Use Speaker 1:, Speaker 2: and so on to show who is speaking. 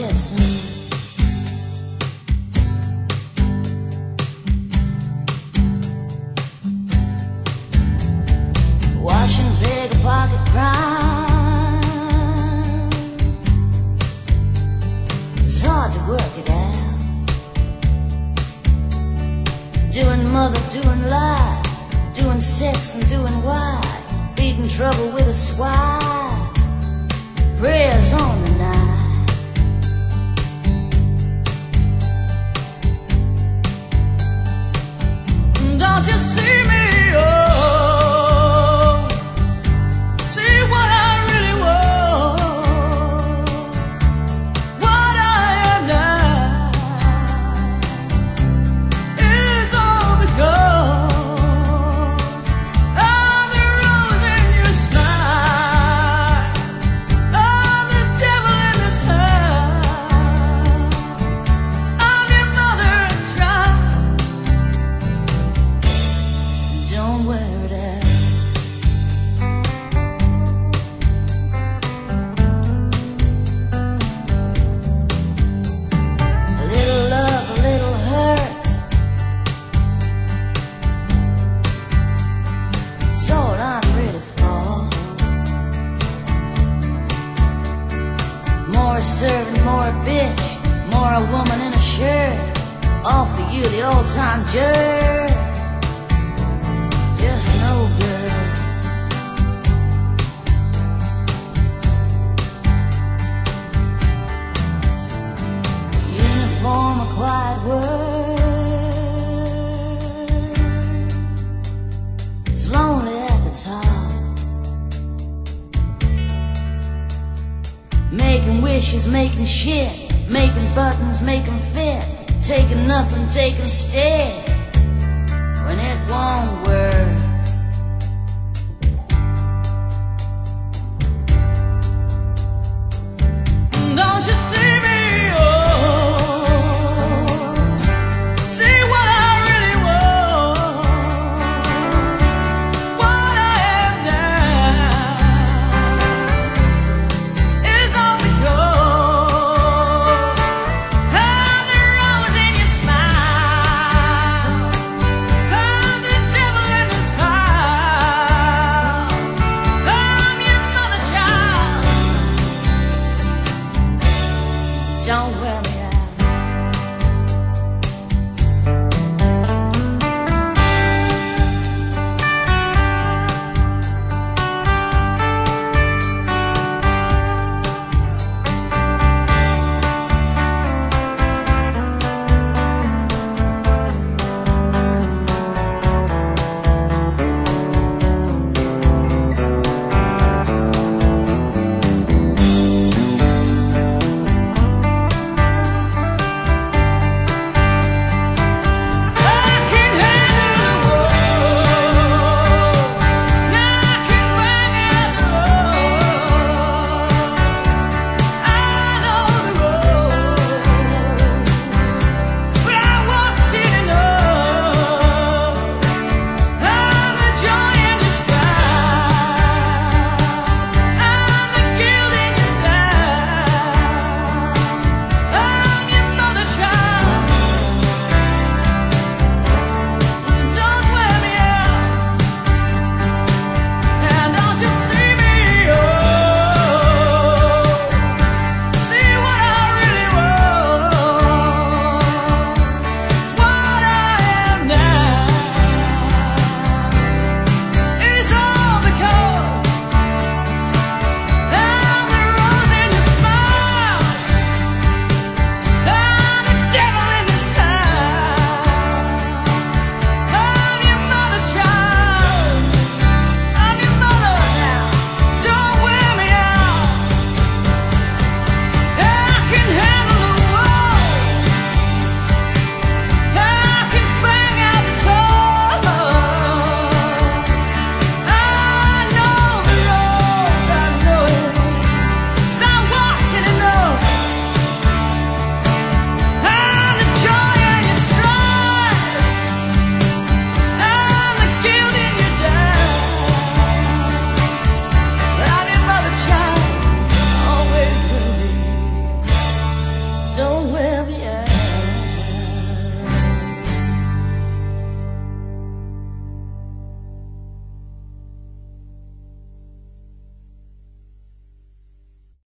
Speaker 1: bed soon. Washing big pocket crime, it's hard to work it out. Doing mother, doing lie, doing sex and doing wife, beating trouble with a swipe, prayers on the night. Don't you see me? Oh, see what I really was, what I am now. It's all because of the rose in your smile. I'm the devil in this house. I'm your mother and child. Don't wear it out. A little love, a little hurt, it's all I'm ready for. More a servant, more a bitch, more a woman in a shirt. All for you, the old-time jerk. Just no good. Uniform, a quiet word. It's lonely at the top. Making wishes, making shit, making buttons, making fit, taking nothing, taking stead when it won't work. Don't you see me? Oh, see what I really was, what I am now. It's all because of the rose in your smile. I'm the devil in this house. I'm your mother child. Don't wear